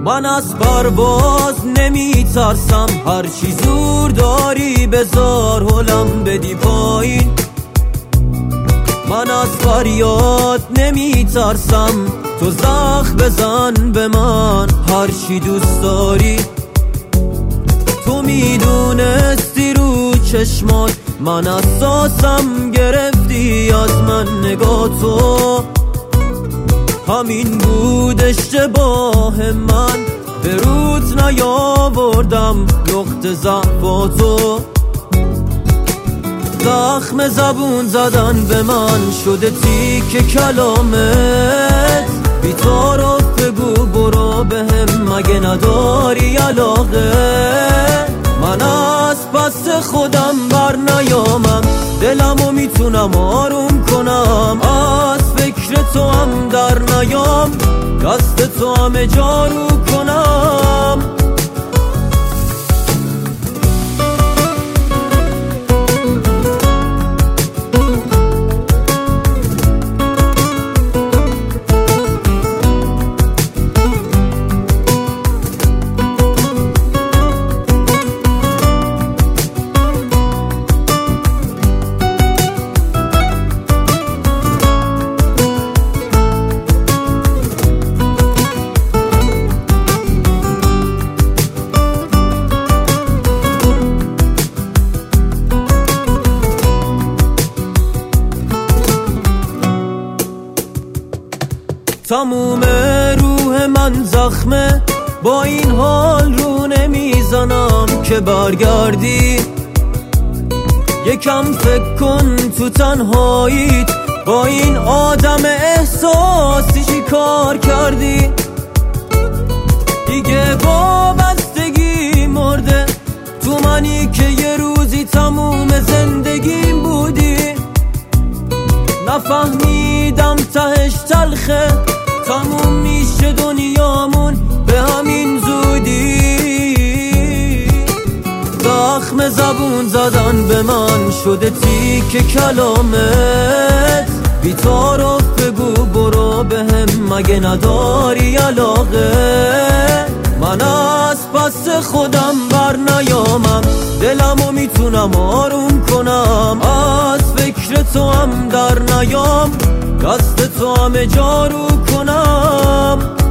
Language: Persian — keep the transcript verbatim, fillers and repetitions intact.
من از پرواز نمی ترسم، هرچی زور داری بذار هلم بدی پایین. من از فریاد نمی ترسم، تو زخم بزن به من هرچی دوست داری. تو میدونستی رو چشمات من اساسم گرفتی از من، نگاه تو همین بود اشتباه من. به رود نیاوردم نقطه ضعفاتو، زخم زبون زدن به من شده تیک کلامت. بی تعارف بگو برو بهم مگه نداری علاقه. من از پس خودم بر نیامم، دلمو میتونم آروم کنم. از فکر تو هم در نیام، دست تو همه جارو کنم. تموم روح من زخمه، با این حال رو نمیزنم که برگردی. یکم فکر کن تو تنهاییت، با این آدم احساسی چی کار کردی. دیگه وابستگی مرده تو منی که یه روزی تموم زندگیم بودی. نفهمیدم تهش تلخه، تموم میشه دنیامون به همین زودی. زخم زبون زدن به من شده تیک کلامت. بی تعارف بگو برو بهم مگه نداری علاقه. من از پس خودم بر نیامم، دلمو میتونم آروم کنم. از فکر تو هم در نیام، دست تو همه جارو کنم.